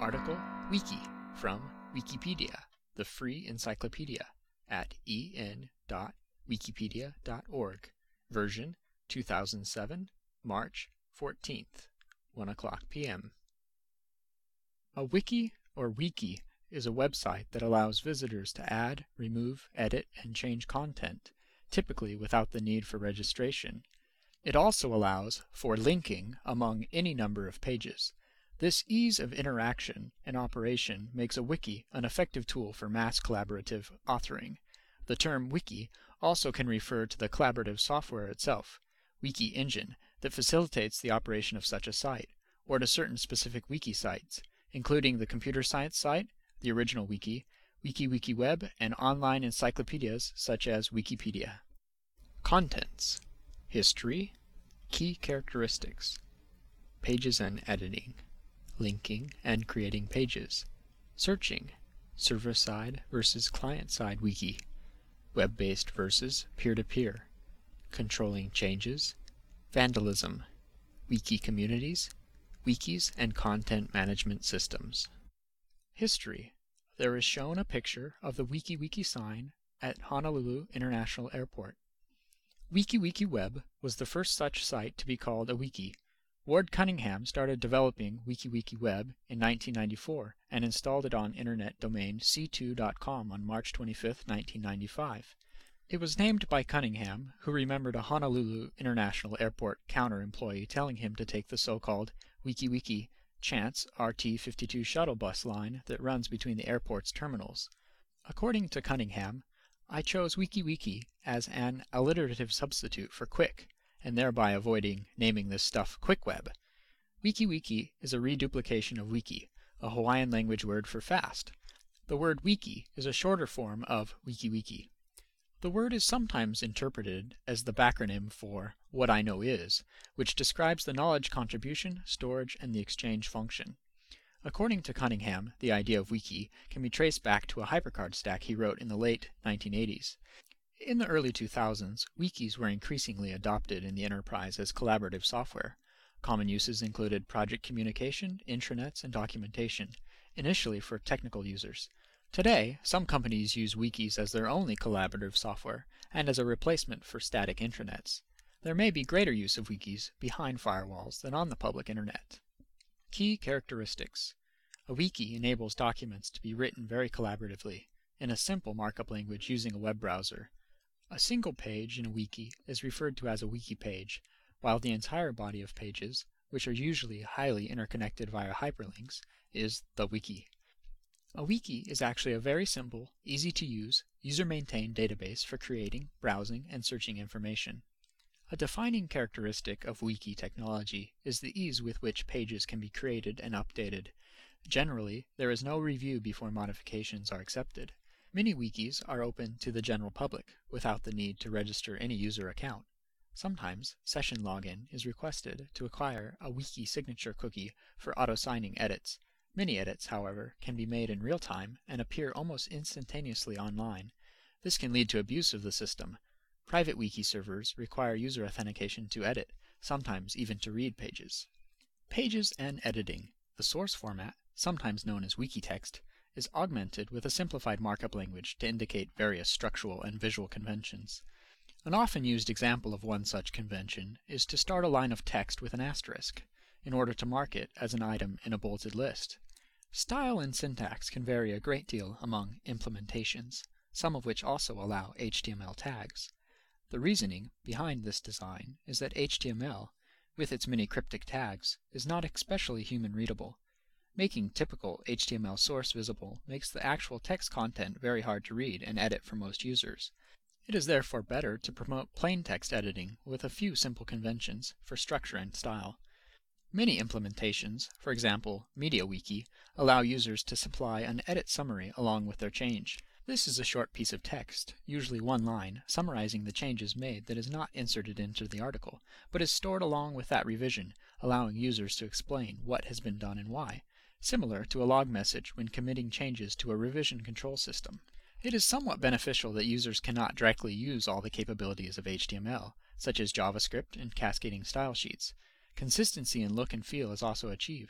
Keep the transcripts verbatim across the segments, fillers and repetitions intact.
article Wiki from Wikipedia, the free encyclopedia, at e n dot wikipedia dot org, version two thousand seven, March fourteenth, one o'clock p m A wiki or wiki is a website that allows visitors to add, remove, edit, and change content, typically without the need for registration. It also allows for linking among any number of pages. This ease of interaction and operation makes a wiki an effective tool for mass collaborative authoring. The term wiki also can refer to the collaborative software itself, Wiki Engine, that facilitates the operation of such a site, or to certain specific wiki sites, including the computer science site, the original wiki, WikiWikiWeb, and online encyclopedias such as Wikipedia. Contents: history, key characteristics, pages and editing, linking and creating pages, searching, server-side versus client-side wiki, web-based versus peer-to-peer, controlling changes, vandalism, wiki communities, wikis and content management systems. History. There is shown a picture of the WikiWiki sign at Honolulu International Airport. WikiWikiWeb was the first such site to be called a wiki. Ward Cunningham started developing WikiWikiWeb in nineteen ninety-four and installed it on internet domain c two dot com on March twenty-fifth, nineteen ninety-five. It was named by Cunningham, who remembered a Honolulu International Airport counter employee telling him to take the so-called WikiWiki Chance R T fifty-two shuttle bus line that runs between the airport's terminals. According to Cunningham, I chose WikiWiki as an alliterative substitute for quick, and thereby avoiding naming this stuff QuickWeb. WikiWiki is a reduplication of wiki, a Hawaiian language word for fast. The word wiki is a shorter form of WikiWiki. The word is sometimes interpreted as the backronym for What I Know Is, which describes the knowledge contribution, storage, and the exchange function. According to Cunningham, the idea of wiki can be traced back to a hypercard stack he wrote in the late nineteen eighties. In the early two thousands, wikis were increasingly adopted in the enterprise as collaborative software. Common uses included project communication, intranets, and documentation, initially for technical users. Today, some companies use wikis as their only collaborative software and as a replacement for static intranets. There may be greater use of wikis behind firewalls than on the public internet. Key characteristics. A wiki enables documents to be written very collaboratively, in a simple markup language using a web browser. A single page in a wiki is referred to as a wiki page, while the entire body of pages, which are usually highly interconnected via hyperlinks, is the wiki. A wiki is actually a very simple, easy-to-use, user-maintained database for creating, browsing, and searching information. A defining characteristic of wiki technology is the ease with which pages can be created and updated. Generally, there is no review before modifications are accepted. Many wikis are open to the general public without the need to register any user account. Sometimes, session login is requested to acquire a wiki signature cookie for auto-signing edits. Many edits, however, can be made in real time and appear almost instantaneously online. This can lead to abuse of the system. Private wiki servers require user authentication to edit, sometimes even to read pages. Pages and editing. The source format, sometimes known as Wikitext, is augmented with a simplified markup language to indicate various structural and visual conventions. An often used example of one such convention is to start a line of text with an asterisk, in order to mark it as an item in a bolted list. Style and syntax can vary a great deal among implementations, some of which also allow H T M L tags. The reasoning behind this design is that H T M L, with its many cryptic tags, is not especially human-readable. Making typical H T M L source visible makes the actual text content very hard to read and edit for most users. It is therefore better to promote plain text editing with a few simple conventions for structure and style. Many implementations, for example MediaWiki, allow users to supply an edit summary along with their change. This is a short piece of text, usually one line, summarizing the changes made that is not inserted into the article, but is stored along with that revision, allowing users to explain what has been done and why, similar to a log message when committing changes to a revision control system. It is somewhat beneficial that users cannot directly use all the capabilities of H T M L, such as JavaScript and cascading style sheets. Consistency in look and feel is also achieved.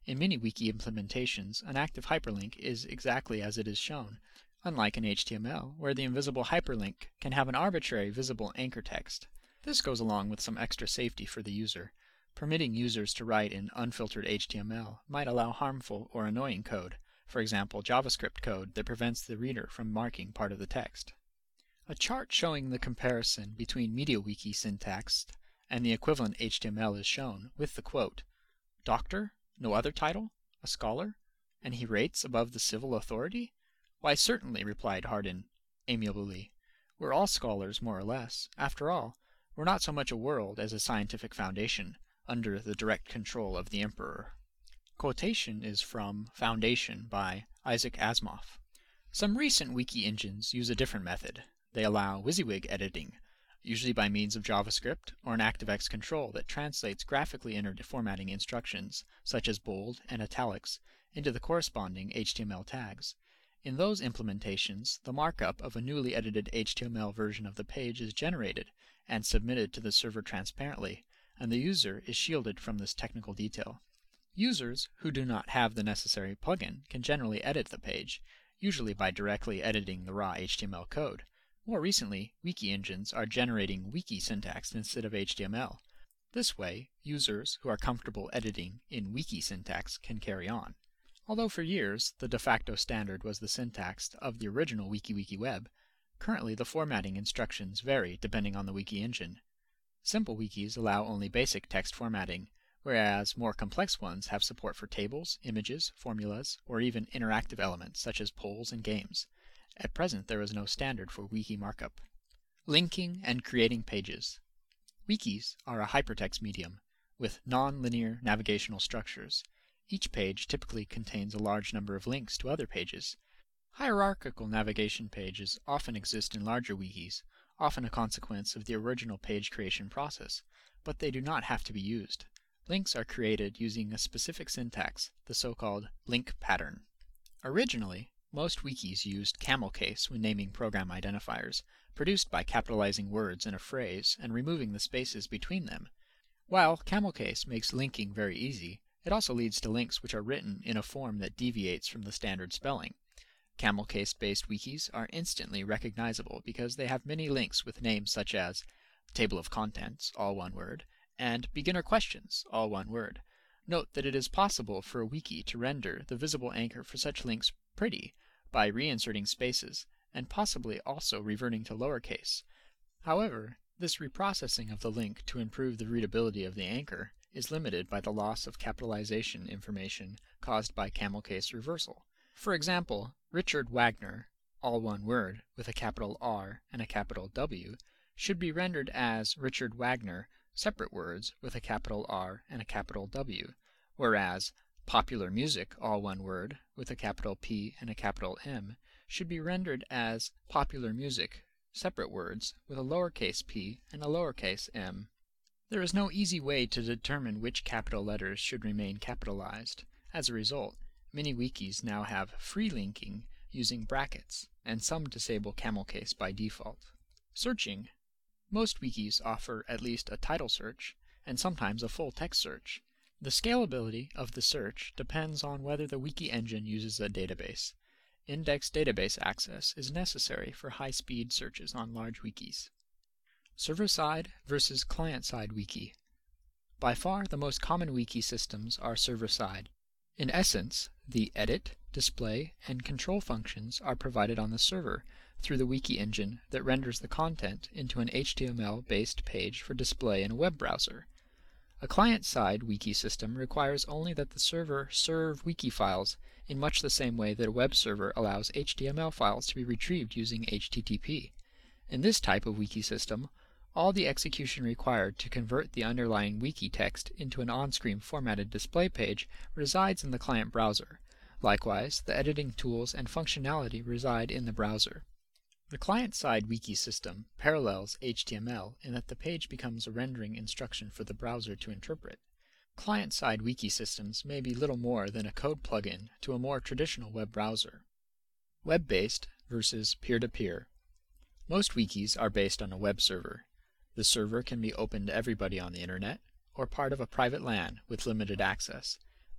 In many wiki implementations, an active hyperlink is exactly as it is shown, unlike in H T M L, where the invisible hyperlink can have an arbitrary visible anchor text. This goes along with some extra safety for the user. Permitting users to write in unfiltered H T M L might allow harmful or annoying code, for example JavaScript code that prevents the reader from marking part of the text. A chart showing the comparison between MediaWiki syntax and the equivalent H T M L is shown, with the quote, "Doctor? No other title? A scholar? And he rates above the civil authority? Why certainly," replied Hardin amiably. "We're all scholars, more or less. After all, we're not so much a world as a scientific foundation, under the direct control of the emperor." Quotation is from Foundation by Isaac Asimov. Some recent wiki engines use a different method. They allow WYSIWYG editing, usually by means of JavaScript or an ActiveX control that translates graphically entered formatting instructions, such as bold and italics, into the corresponding H T M L tags. In those implementations, the markup of a newly edited H T M L version of the page is generated and submitted to the server transparently, and the user is shielded from this technical detail. Users who do not have the necessary plugin can generally edit the page, usually by directly editing the raw H T M L code. More recently, wiki engines are generating wiki syntax instead of H T M L. This way, users who are comfortable editing in wiki syntax can carry on. Although for years the de facto standard was the syntax of the original WikiWikiWeb, currently the formatting instructions vary depending on the wiki engine. Simple wikis allow only basic text formatting, whereas more complex ones have support for tables, images, formulas, or even interactive elements such as polls and games. At present, there is no standard for wiki markup. Linking and creating pages. Wikis are a hypertext medium with non-linear navigational structures. Each page typically contains a large number of links to other pages. Hierarchical navigation pages often exist in larger wikis, often a consequence of the original page creation process, but they do not have to be used. Links are created using a specific syntax, the so-called link pattern. Originally, most wikis used camel case when naming program identifiers, produced by capitalizing words in a phrase and removing the spaces between them. While camel case makes linking very easy, it also leads to links which are written in a form that deviates from the standard spelling. Camel case-based wikis are instantly recognizable because they have many links with names such as table of contents, all one word, and beginner questions, all one word. Note that it is possible for a wiki to render the visible anchor for such links pretty by reinserting spaces, and possibly also reverting to lowercase. However, this reprocessing of the link to improve the readability of the anchor is limited by the loss of capitalization information caused by camel case reversal. For example, Richard Wagner, all one word, with a capital R and a capital W, should be rendered as Richard Wagner, separate words, with a capital R and a capital W, whereas Popular Music, all one word, with a capital P and a capital M, should be rendered as Popular Music, separate words, with a lowercase p and a lowercase m. There is no easy way to determine which capital letters should remain capitalized. As a result, many wikis now have free linking using brackets, and some disable camel case by default. Searching. Most wikis offer at least a title search, and sometimes a full text search. The scalability of the search depends on whether the wiki engine uses a database. Index database access is necessary for high-speed searches on large wikis. Server-side versus client-side wiki. By far the most common wiki systems are server-side. In essence, the edit, display, and control functions are provided on the server through the wiki engine that renders the content into an H T M L-based page for display in a web browser. A client-side wiki system requires only that the server serve wiki files in much the same way that a web server allows H T M L files to be retrieved using H T T P. In this type of wiki system, all the execution required to convert the underlying wiki text into an on-screen formatted display page resides in the client browser. Likewise, the editing tools and functionality reside in the browser. The client-side wiki system parallels H T M L in that the page becomes a rendering instruction for the browser to interpret. Client-side wiki systems may be little more than a code plugin to a more traditional web browser. Web-based versus peer-to-peer. Most wikis are based on a web server. The server can be open to everybody on the internet, or part of a private LAN with limited access.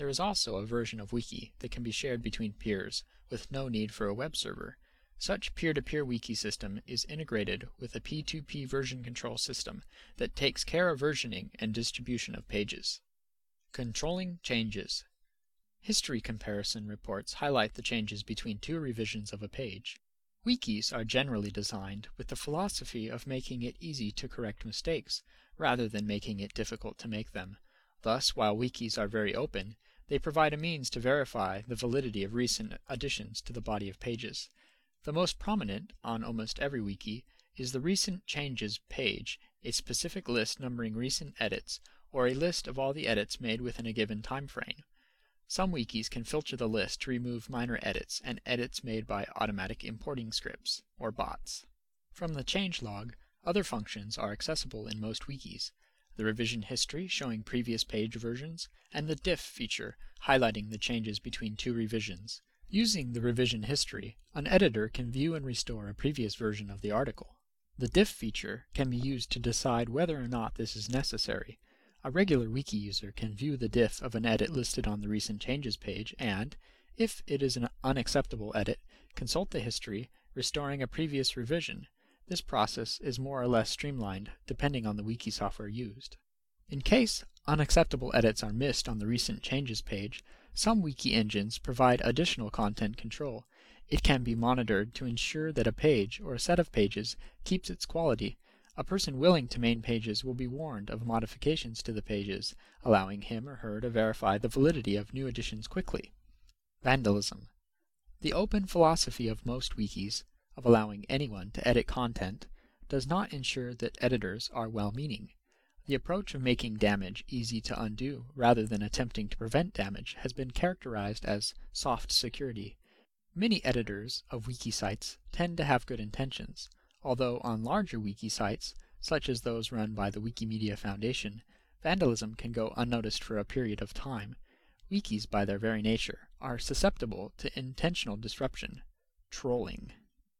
There is also a version of Wiki that can be shared between peers with no need for a web server. Such peer-to-peer wiki system is integrated with a P two P version control system that takes care of versioning and distribution of pages. Controlling changes. History comparison reports highlight the changes between two revisions of a page. Wikis are generally designed with the philosophy of making it easy to correct mistakes, rather than making it difficult to make them. Thus, while wikis are very open, they provide a means to verify the validity of recent additions to the body of pages. The most prominent on almost every wiki is the Recent Changes page, a specific list numbering recent edits, or a list of all the edits made within a given time frame. Some wikis can filter the list to remove minor edits and edits made by automatic importing scripts, or bots. From the changelog, other functions are accessible in most wikis: the revision history showing previous page versions, and the diff feature highlighting the changes between two revisions. Using the revision history, an editor can view and restore a previous version of the article. The diff feature can be used to decide whether or not this is necessary. A regular wiki user can view the diff of an edit listed on the Recent Changes page and, if it is an unacceptable edit, consult the history, restoring a previous revision. This process is more or less streamlined depending on the wiki software used. In case unacceptable edits are missed on the Recent Changes page, some wiki engines provide additional content control. It can be monitored to ensure that a page or a set of pages keeps its quality. A person willing to main pages will be warned of modifications to the pages, allowing him or her to verify the validity of new additions quickly. Vandalism. The open philosophy of most wikis, of allowing anyone to edit content, does not ensure that editors are well-meaning. The approach of making damage easy to undo rather than attempting to prevent damage has been characterized as soft security. Many editors of wiki sites tend to have good intentions, although on larger wiki sites, such as those run by the Wikimedia Foundation, vandalism can go unnoticed for a period of time. Wikis, by their very nature, are susceptible to intentional disruption. Trolling.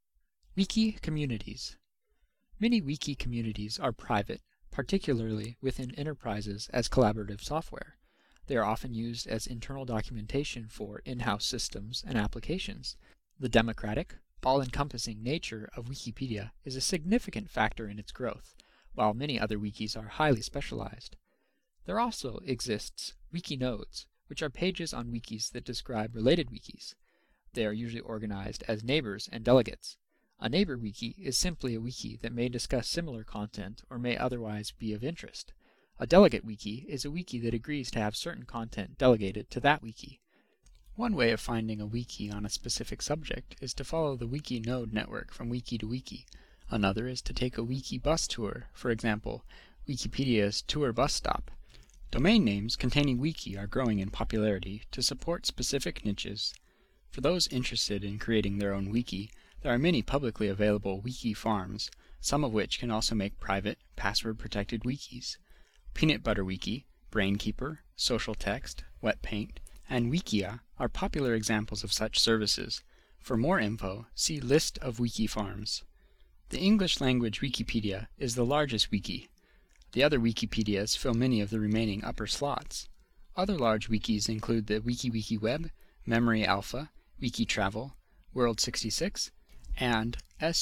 Wiki communities. Many wiki communities are private, particularly within enterprises as collaborative software. They are often used as internal documentation for in-house systems and applications. The democratic, all-encompassing nature of Wikipedia is a significant factor in its growth, while many other wikis are highly specialized. There also exists wiki nodes, which are pages on wikis that describe related wikis. They are usually organized as neighbors and delegates. A neighbor wiki is simply a wiki that may discuss similar content or may otherwise be of interest. A delegate wiki is a wiki that agrees to have certain content delegated to that wiki. One way of finding a wiki on a specific subject is to follow the wiki node network from wiki to wiki. Another is to take a wiki bus tour, for example, Wikipedia's Tour Bus Stop. Domain names containing wiki are growing in popularity to support specific niches. For those interested in creating their own wiki, there are many publicly available wiki farms, some of which can also make private, password-protected wikis. Peanut Butter Wiki, Brainkeeper, Social Text, WetPaint, and Wikia are popular examples of such services. For more info, see List of wiki farms. The English-language Wikipedia is the largest wiki. The other Wikipedias fill many of the remaining upper slots. Other large wikis include the WikiWikiWeb, Memory Alpha, Wikitravel, World sixty-six, and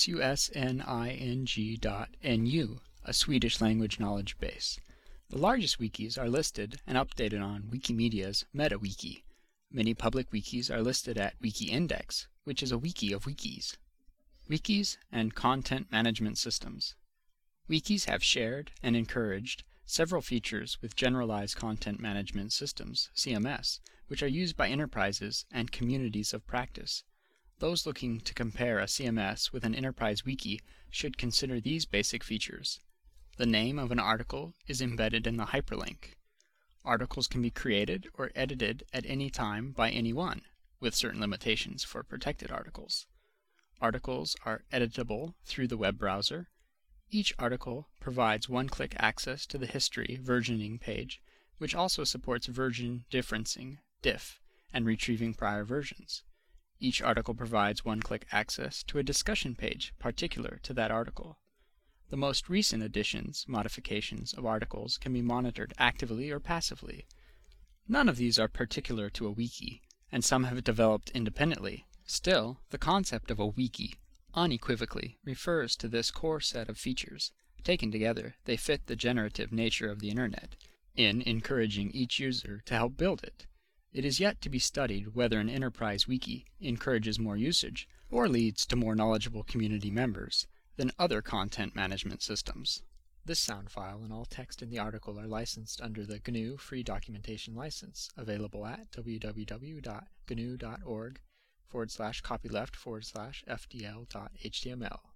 susning dot N U, a Swedish language knowledge base. The largest wikis are listed and updated on Wikimedia's MetaWiki. Many public wikis are listed at WikiIndex, which is a wiki of wikis. Wikis and content management systems. Wikis have shared and encouraged several features with generalized content management systems, C M S, which are used by enterprises and communities of practice. Those looking to compare a C M S with an enterprise wiki should consider these basic features. The name of an article is embedded in the hyperlink. Articles can be created or edited at any time by anyone, with certain limitations for protected articles. Articles are editable through the web browser. Each article provides one-click access to the history versioning page, which also supports version differencing, diff, and retrieving prior versions. Each article provides one-click access to a discussion page particular to that article. The most recent additions, modifications of articles can be monitored actively or passively. None of these are particular to a wiki, and some have developed independently. Still, the concept of a wiki unequivocally refers to this core set of features. Taken together, they fit the generative nature of the Internet, in encouraging each user to help build it. It is yet to be studied whether an enterprise wiki encourages more usage, or leads to more knowledgeable community members, than other content management systems. This sound file and all text in the article are licensed under the G N U Free Documentation License, available at www.gnu.org forward slash copyleft forward slash fdl.html.